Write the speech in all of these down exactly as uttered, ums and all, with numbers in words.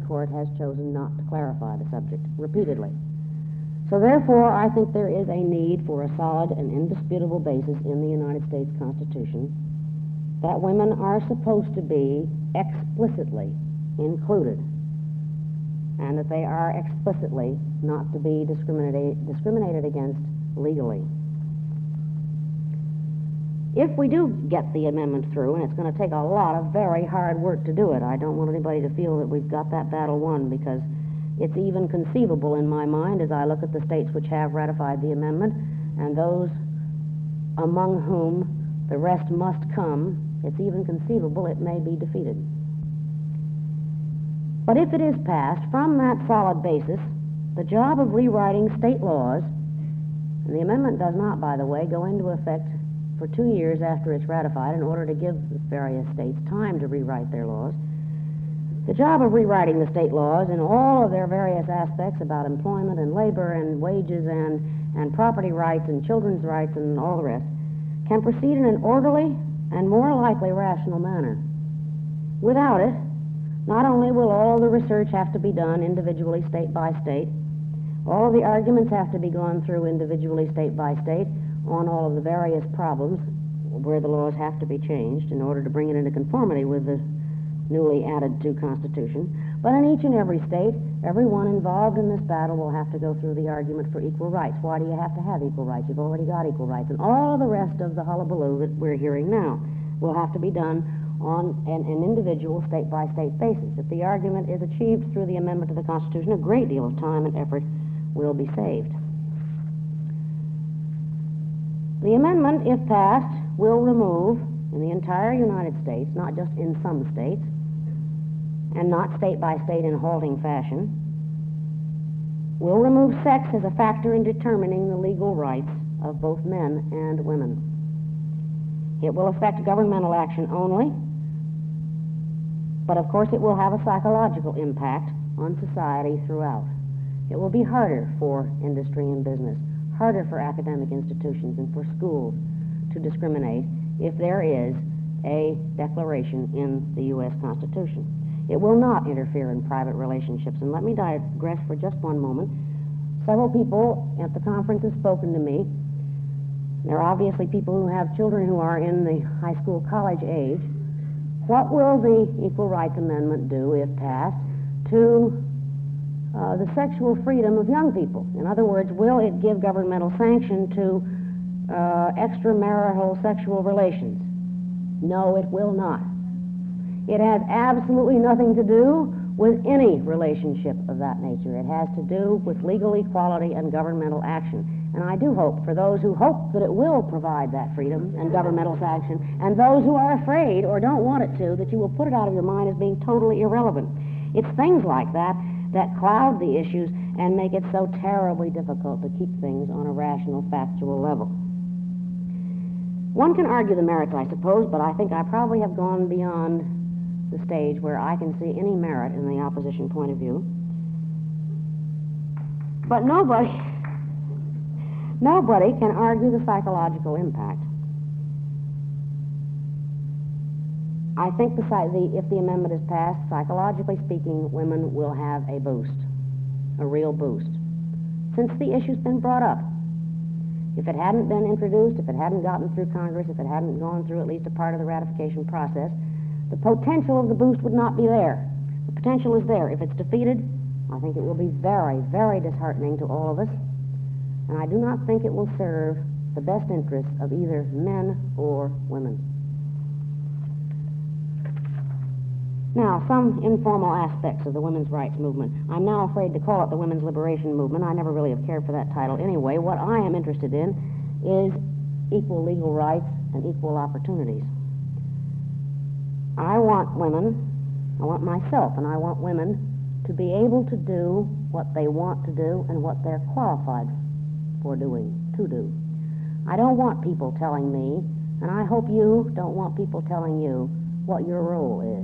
Court has chosen not to clarify the subject repeatedly. So therefore, I think there is a need for a solid and indisputable basis in the United States Constitution that women are supposed to be explicitly included, and that they are explicitly not to be discriminated, discriminated against legally. If we do get the amendment through, and it's going to take a lot of very hard work to do it, I don't want anybody to feel that we've got that battle won, because it's even conceivable in my mind, as I look at the states which have ratified the amendment, and those among whom the rest must come, it's even conceivable it may be defeated. But if it is passed, from that solid basis, the job of rewriting state laws, and the amendment does not, by the way, go into effect for two years after it's ratified in order to give the various states time to rewrite their laws. The job of rewriting the state laws in all of their various aspects about employment and labor and wages and, and property rights and children's rights and all the rest can proceed in an orderly and more likely rational manner. Without it, not only will all the research have to be done individually, state by state, all of the arguments have to be gone through individually, state by state, on all of the various problems where the laws have to be changed in order to bring it into conformity with the newly added to Constitution. But in each and every state, everyone involved in this battle will have to go through the argument for equal rights. Why do you have to have equal rights? You've already got equal rights. And all of the rest of the hullabaloo that we're hearing now will have to be done on an, an individual state-by-state basis. If the argument is achieved through the amendment to the Constitution, a great deal of time and effort will be saved. The amendment, if passed, will remove in the entire United States, not just in some states, and not state by state in halting fashion, will remove sex as a factor in determining the legal rights of both men and women. It will affect governmental action only, but of course it will have a psychological impact on society throughout. It will be harder for industry and business, harder for academic institutions and for schools to discriminate if there is a declaration in the U S Constitution. It will not interfere in private relationships. And let me digress for just one moment. Several people at the conference have spoken to me. There are obviously people who have children who are in the high school, college age. What will the Equal Rights Amendment do, if passed, to uh, the sexual freedom of young people? In other words, will it give governmental sanction to uh, extramarital sexual relations? No, it will not. It has absolutely nothing to do with any relationship of that nature. It has to do with legal equality and governmental action. And I do hope, for those who hope that it will provide that freedom and governmental sanction, and those who are afraid or don't want it to, that you will put it out of your mind as being totally irrelevant. It's things like that that cloud the issues and make it so terribly difficult to keep things on a rational, factual level. One can argue the merits, I suppose, but I think I probably have gone beyond the stage where I can see any merit in the opposition point of view. But nobody, nobody can argue the psychological impact. I think the, the, if the amendment is passed, psychologically speaking, women will have a boost, a real boost, since the issue's been brought up. If it hadn't been introduced, if it hadn't gotten through Congress, if it hadn't gone through at least a part of the ratification process, the potential of the boost would not be there. The potential is there. If it's defeated, I think it will be very, very disheartening to all of us, and I do not think it will serve the best interests of either men or women. Now, some informal aspects of the women's rights movement. I'm now afraid to call it the women's liberation movement. I never really have cared for that title anyway. What I am interested in is equal legal rights and equal opportunities. I want women, I want myself, and I want women to be able to do what they want to do and what they're qualified for doing, to do. I don't want people telling me, and I hope you don't want people telling you what your role is.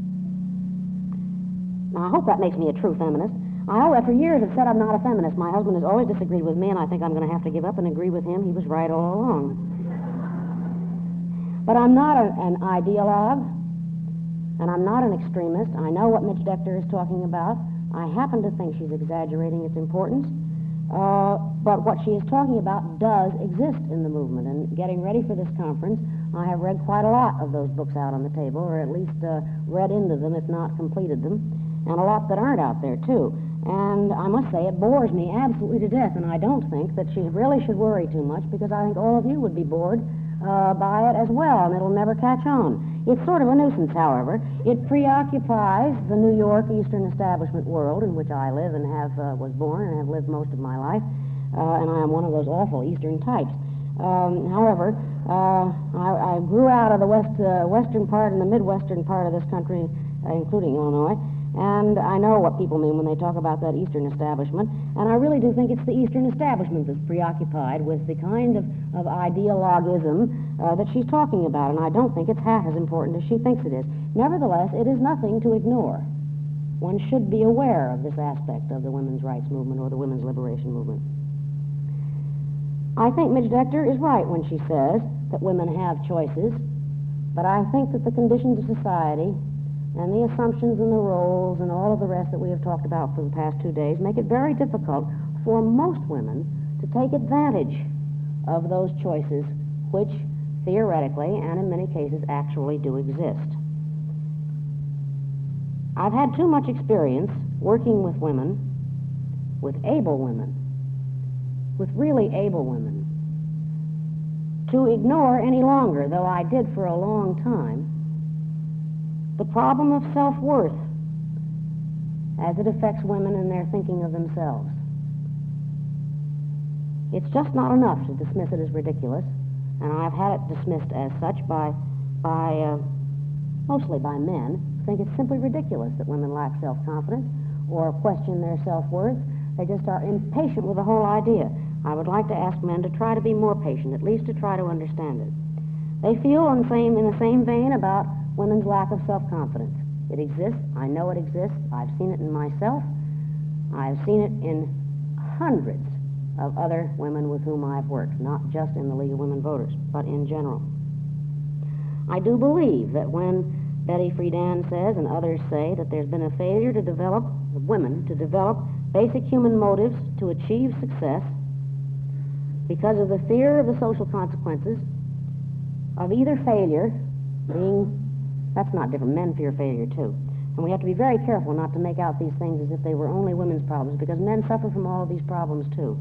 Now, I hope that makes me a true feminist. I always, for years, have said I'm not a feminist. My husband has always disagreed with me, and I think I'm going to have to give up and agree with him. He was right all along. But I'm not a, an ideologue. And I'm not an extremist. I know what Mitch Decter is talking about. I happen to think she's exaggerating its importance. Uh, but what she is talking about does exist in the movement. And getting ready for this conference, I have read quite a lot of those books out on the table, or at least uh, read into them, if not completed them, and a lot that aren't out there, too. And I must say, it bores me absolutely to death, and I don't think that she really should worry too much, because I think all of you would be bored uh, by it as well, and it'll never catch on. It's sort of a nuisance, however. It preoccupies the New York Eastern Establishment world in which I live and have uh, was born and have lived most of my life, uh, and I am one of those awful Eastern types. Um, however, uh, I, I grew out of the west, uh, western part and the midwestern part of this country, uh, including Illinois, and I know what people mean when they talk about that Eastern establishment, and I really do think it's the Eastern establishment that's preoccupied with the kind of, of ideologism uh, that she's talking about, and I don't think it's half as important as she thinks it is. Nevertheless, it is nothing to ignore. One should be aware of this aspect of the women's rights movement or the women's liberation movement. I think Midge Decter is right when she says that women have choices, but I think that the conditions of society and the assumptions and the roles and all of the rest that we have talked about for the past two days make it very difficult for most women to take advantage of those choices which theoretically and in many cases actually do exist. I've had too much experience working with women, with able women, with really able women, to ignore any longer, though I did for a long time, the problem of self-worth as it affects women in their thinking of themselves. It's just not enough to dismiss it as ridiculous, and I've had it dismissed as such by, by uh, mostly by men, who think it's simply ridiculous that women lack self-confidence or question their self-worth. They just are impatient with the whole idea. I would like to ask men to try to be more patient, at least to try to understand it. They feel in the same, in the same vein about women's lack of self-confidence. It exists. I know it exists. I've seen it in myself. I've seen it in hundreds of other women with whom I've worked, not just in the League of Women Voters, but in general. I do believe that when Betty Friedan says, and others say, that there's been a failure to develop, of women, to develop basic human motives to achieve success because of the fear of the social consequences of either failure being, that's not different, men fear failure too. And we have to be very careful not to make out these things as if they were only women's problems, because men suffer from all of these problems too.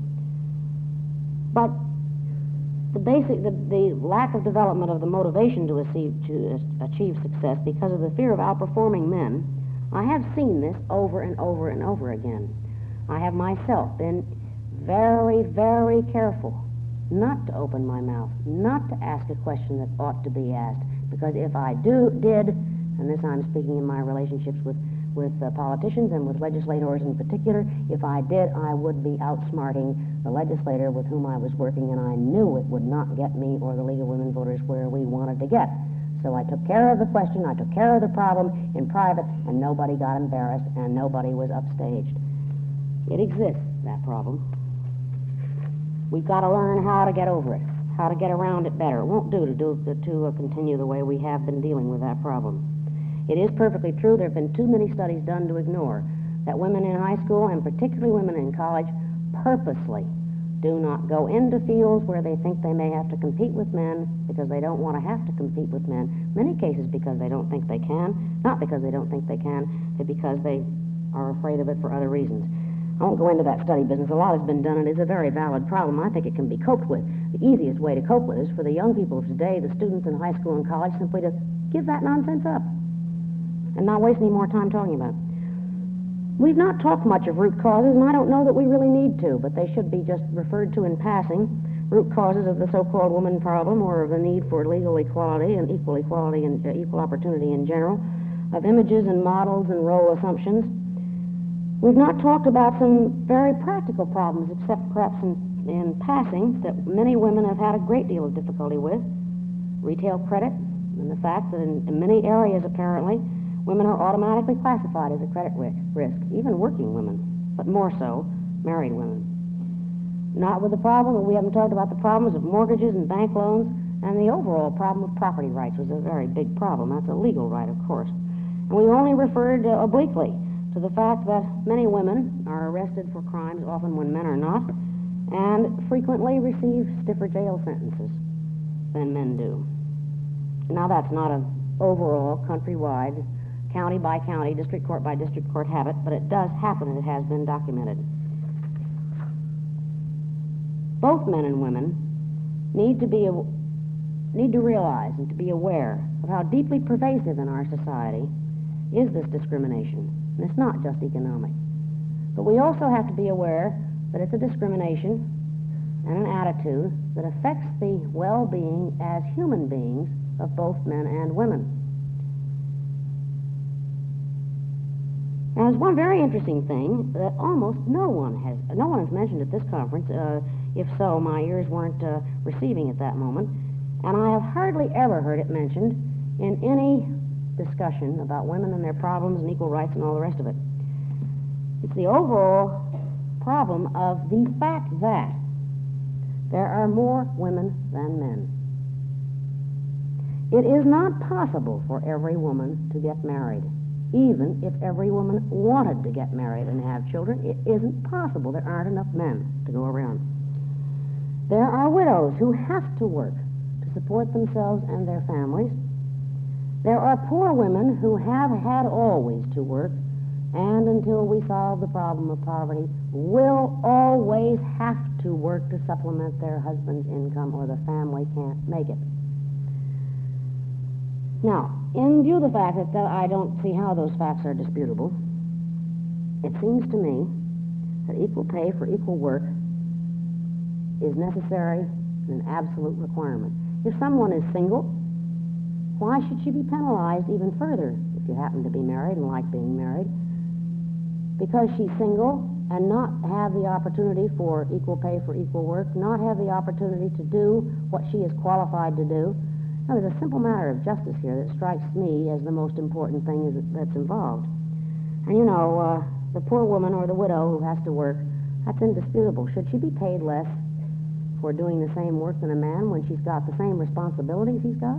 But the basic, the, the lack of development of the motivation to achieve, to achieve success because of the fear of outperforming men, I have seen this over and over and over again. I have myself been very, very careful not to open my mouth, not to ask a question that ought to be asked, because if I do, did, and this I'm speaking in my relationships with, with uh, politicians and with legislators in particular, if I did, I would be outsmarting the legislator with whom I was working, and I knew it would not get me or the League of Women Voters where we wanted to get. So I took care of the question, I took care of the problem in private, and nobody got embarrassed, and nobody was upstaged. It exists, that problem. We've got to learn how to get over it, how to get around it better. It won't do to, do, to uh, continue the way we have been dealing with that problem. It is perfectly true there have been too many studies done to ignore that women in high school, and particularly women in college, purposely do not go into fields where they think they may have to compete with men because they don't want to have to compete with men. Many cases because they don't think they can, not because they don't think they can, but because they are afraid of it for other reasons. I won't go into that study business. A lot has been done, and it is a very valid problem. I think it can be coped with. The easiest way to cope with is for the young people of today, the students in high school and college, simply to give that nonsense up and not waste any more time talking about it. We've not talked much of root causes, and I don't know that we really need to, but they should be just referred to in passing. Root causes of the so-called woman problem, or of the need for legal equality and equal equality and uh, equal opportunity in general, of images and models and role assumptions. We've not talked about some very practical problems, except perhaps in, in passing, that many women have had a great deal of difficulty with. Retail credit, and the fact that in, in many areas, apparently, women are automatically classified as a credit risk, even working women, but more so, married women. Not with the problem, we haven't talked about the problems of mortgages and bank loans, and the overall problem of property rights was a very big problem. That's a legal right, of course. And we only referred uh, obliquely to the fact that many women are arrested for crimes, often when men are not, and frequently receive stiffer jail sentences than men do. Now, that's not an overall, countrywide, county by county, district court by district court habit, but it does happen, and it has been documented. Both men and women need to be need to realize and to be aware of how deeply pervasive in our society is this discrimination. And it's not just economic. But we also have to be aware that it's a discrimination and an attitude that affects the well-being as human beings of both men and women. Now, there's one very interesting thing that almost no one has, no one has mentioned at this conference. Uh, if so, my ears weren't uh, receiving at that moment. And I have hardly ever heard it mentioned in any discussion about women and their problems and equal rights and all the rest of it. It's the overall problem of the fact that there are more women than men. It is not possible for every woman to get married. Even if every woman wanted to get married and have children, it isn't possible. There aren't enough men to go around. There are widows who have to work to support themselves and their families. There are poor women who have had always to work, and until we solve the problem of poverty, will always have to work to supplement their husband's income, or the family can't make it. Now, in view of the fact that uh, I don't see how those facts are disputable, it seems to me that equal pay for equal work is necessary and an absolute requirement. If someone is single, why should she be penalized even further if you happen to be married and like being married? Because she's single and not have the opportunity for equal pay for equal work, not have the opportunity to do what she is qualified to do. Now, there's a simple matter of justice here that strikes me as the most important thing that's involved. And you know, uh, the poor woman or the widow who has to work, that's indisputable. Should she be paid less for doing the same work than a man when she's got the same responsibilities he's got?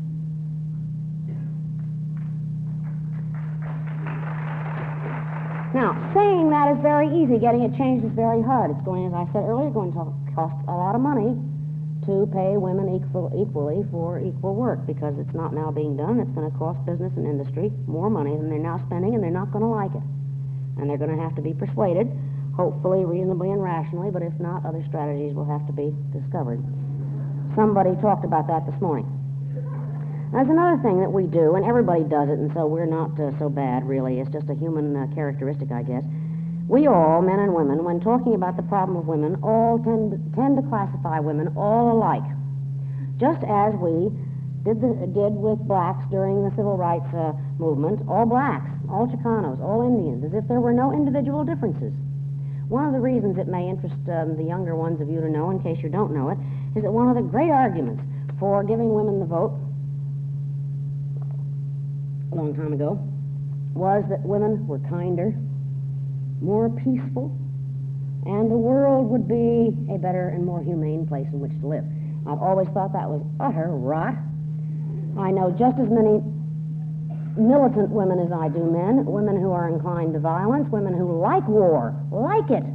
Now, saying that is very easy. Getting it changed is very hard. It's going, as I said earlier, going to cost a lot of money to pay women equal, equally for equal work, because it's not now being done. It's going to cost business and industry more money than they're now spending, and they're not going to like it. And they're going to have to be persuaded, hopefully reasonably and rationally, but if not, other strategies will have to be discovered. Somebody talked about that this morning. There's another thing that we do, and everybody does it, and so we're not uh, so bad, really. It's just a human uh, characteristic, I guess. We all, men and women, when talking about the problem of women, all tend, tend to classify women all alike, just as we did, the, did with blacks during the civil rights uh, movement, all blacks, all Chicanos, all Indians, as if there were no individual differences. One of the reasons it may interest um, the younger ones of you to know, in case you don't know it, is that one of the great arguments for giving women the vote a long time ago was that women were kinder, more peaceful, and the world would be a better and more humane place in which to live. I've always thought that was utter rot. I know just as many militant women as I do men, women who are inclined to violence, women who like war, like it,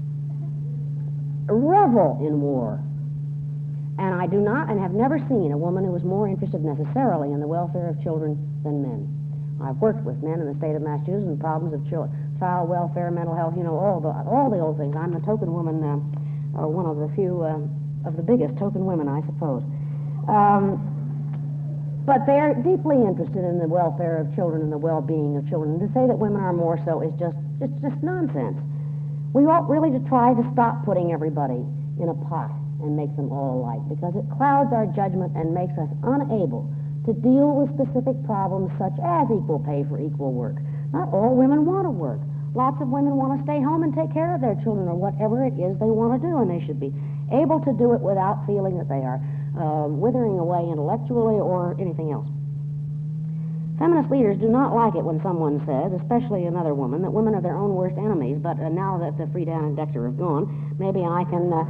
revel in war. And I do not and have never seen a woman who was more interested necessarily in the welfare of children than men. I've worked with men in the state of Massachusetts on problems of children, child welfare, mental health, you know, all the all the old things. I'm the token woman, uh, or one of the few uh, of the biggest token women, I suppose. Um, but they're deeply interested in the welfare of children and the well-being of children. And to say that women are more so is just it's just nonsense. We ought really to try to stop putting everybody in a pot and make them all alike, because it clouds our judgment and makes us unable to deal with specific problems such as equal pay for equal work. Not all women want to work. Lots of women want to stay home and take care of their children or whatever it is they want to do, and they should be able to do it without feeling that they are uh, withering away intellectually or anything else. Feminist leaders do not like it when someone says, especially another woman, that women are their own worst enemies, but uh, now that the Friedan and Dexter have gone, maybe I can uh,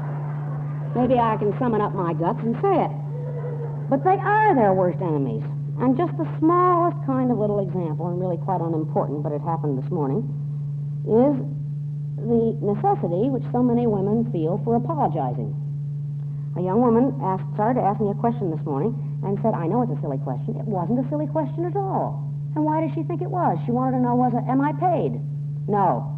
maybe I can summon up my guts and say it. But they are their worst enemies. And just the smallest kind of little example, and really quite unimportant, but it happened this morning, is the necessity which so many women feel for apologizing. A young woman asked, started to ask me a question this morning and said, I know it's a silly question. It wasn't a silly question at all. And why did she think it was? She wanted to know, was it, am I paid? No.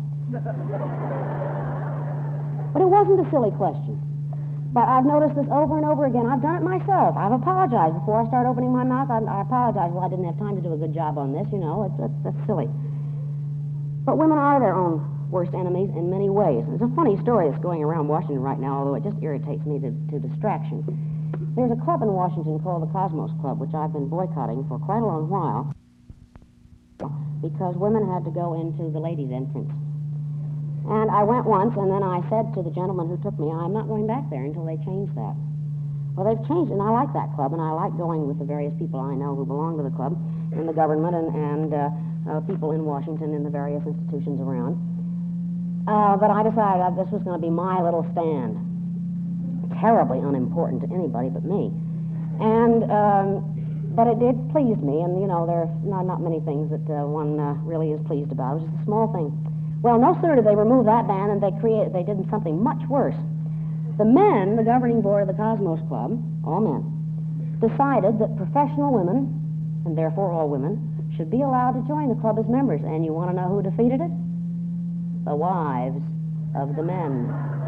But it wasn't a silly question. But I've noticed this over and over again. I've done it myself. I've apologized. Before I start opening my mouth, I, I apologize. Well, I didn't have time to do a good job on this, you know. It's, it's, that's silly. But women are their own worst enemies in many ways. There's a funny story that's going around Washington right now, although it just irritates me to, to distraction. There's a club in Washington called the Cosmos Club, which I've been boycotting for quite a long while because women had to go into the ladies' entrance. And I went once, and then I said to the gentleman who took me, I'm not going back there until they change that. Well, they've changed it, and I like that club, and I like going with the various people I know who belong to the club, and the government, and, and uh, uh, people in Washington in the various institutions around. Uh, but I decided that this was going to be my little stand. Terribly unimportant to anybody but me. And, um, but it did please me, and, you know, there are not, not many things that uh, one uh, really is pleased about. It was just a small thing. Well, no sooner did they remove that ban than they created, they did something much worse. The men, the governing board of the Cosmos Club, all men, decided that professional women, and therefore all women, should be allowed to join the club as members. And you want to know who defeated it? The wives of the men.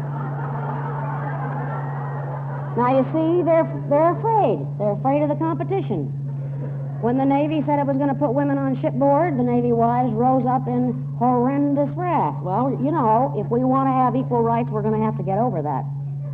Now, you see, they're, they're afraid. They're afraid of the competition. When the Navy said it was going to put women on shipboard, the Navy wives rose up in horrendous wrath. Well, you know, if we want to have equal rights, we're going to have to get over that.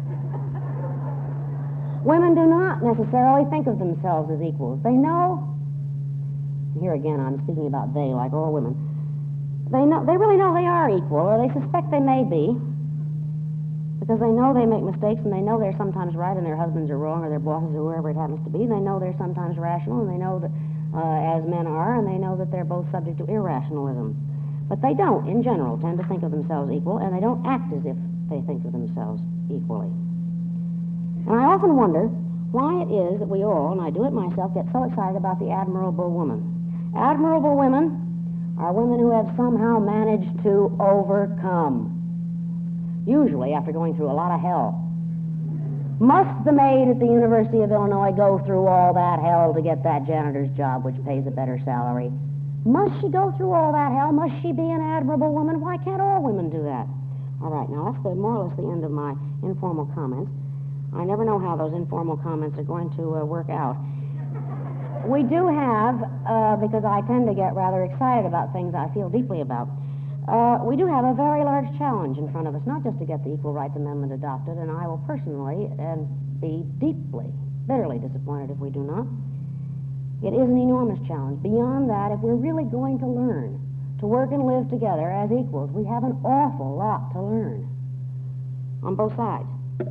Women do not necessarily think of themselves as equals. They know, here again I'm speaking about they, like all women, they know, they really know they are equal, or they suspect they may be, because they know they make mistakes, and they know they're sometimes right and their husbands are wrong, or their bosses, or whoever it happens to be. They know they're sometimes rational, and they know that, uh, as men are, and they know that they're both subject to irrationalism. But they don't, in general, tend to think of themselves equal, and they don't act as if they think of themselves equally. And I often wonder why it is that we all, and I do it myself, get so excited about the admirable woman. Admirable women are women who have somehow managed to overcome, usually after going through a lot of hell. Must the maid at the University of Illinois go through all that hell to get that janitor's job, which pays a better salary? Must she go through all that hell? Must she be an admirable woman? Why can't all women do that? All right, now that's the, more or less the end of my informal comments. I never know how those informal comments are going to uh, work out. We do have, uh, because I tend to get rather excited about things I feel deeply about, uh, we do have a very large challenge in front of us, not just to get the Equal Rights Amendment adopted, and I will personally and be deeply, bitterly disappointed if we do not. It is an enormous challenge. Beyond that, if we're really going to learn to work and live together as equals, we have an awful lot to learn on both sides.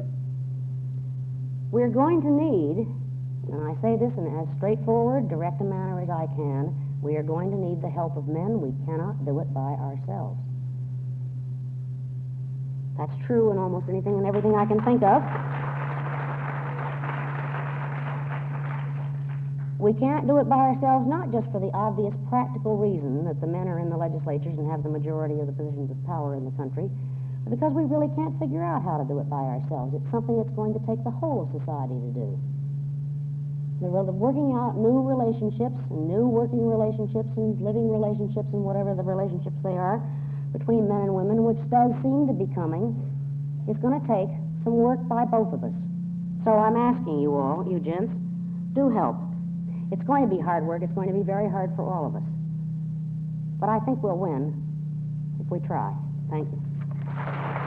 We're going to need, and I say this in as straightforward, direct a manner as I can, we are going to need the help of men. We cannot do it by ourselves. That's true in almost anything and everything I can think of. We can't do it by ourselves, not just for the obvious practical reason that the men are in the legislatures and have the majority of the positions of power in the country, but because we really can't figure out how to do it by ourselves. It's something that's going to take the whole of society to do. The working out new relationships, and new working relationships, and living relationships, and whatever the relationships they are, between men and women, which does seem to be coming, is going to take some work by both of us. So I'm asking you all, you gents, do help. It's going to be hard work. It's going to be very hard for all of us. But I think we'll win if we try. Thank you.